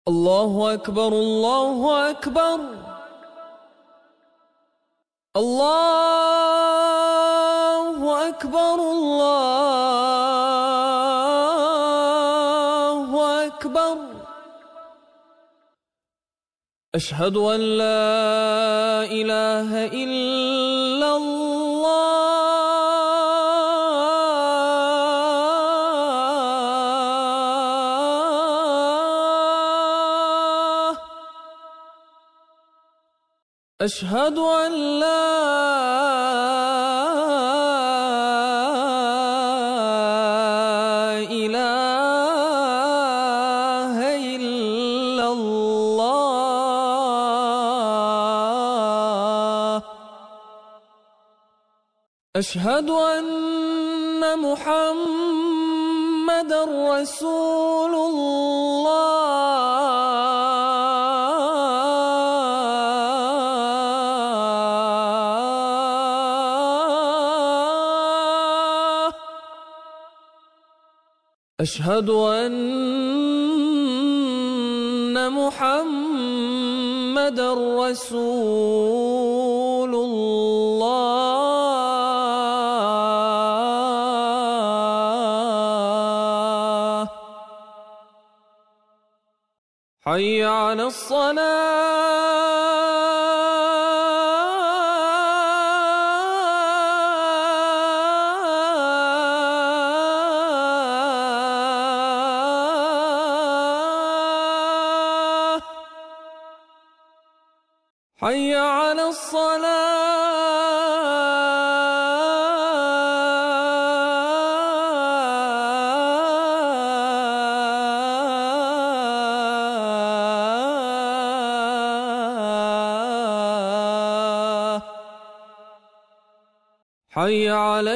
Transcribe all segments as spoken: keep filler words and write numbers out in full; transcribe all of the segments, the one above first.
الله أكبر الله أكبر الله أكبر الله أكبر أشهد أن لا إله إلا الله أشهد أن لا إله إلا الله أشهد أن محمدًا رسول الله أشهد أن محمدًا رسول الله حي على الصلاة حي على الصلاة حي على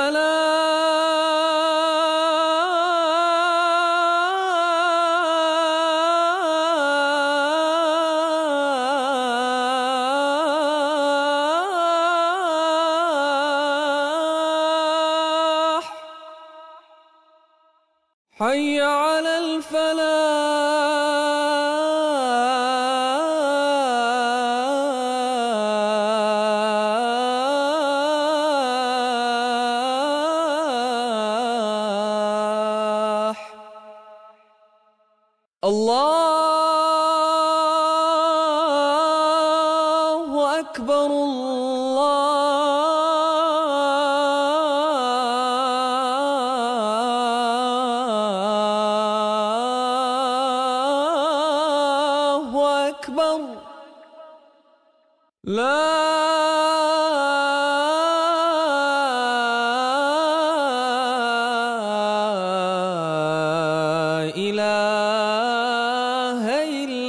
الفلاح حي على الفلاح الله أكبر الله أكبر لا إله إلا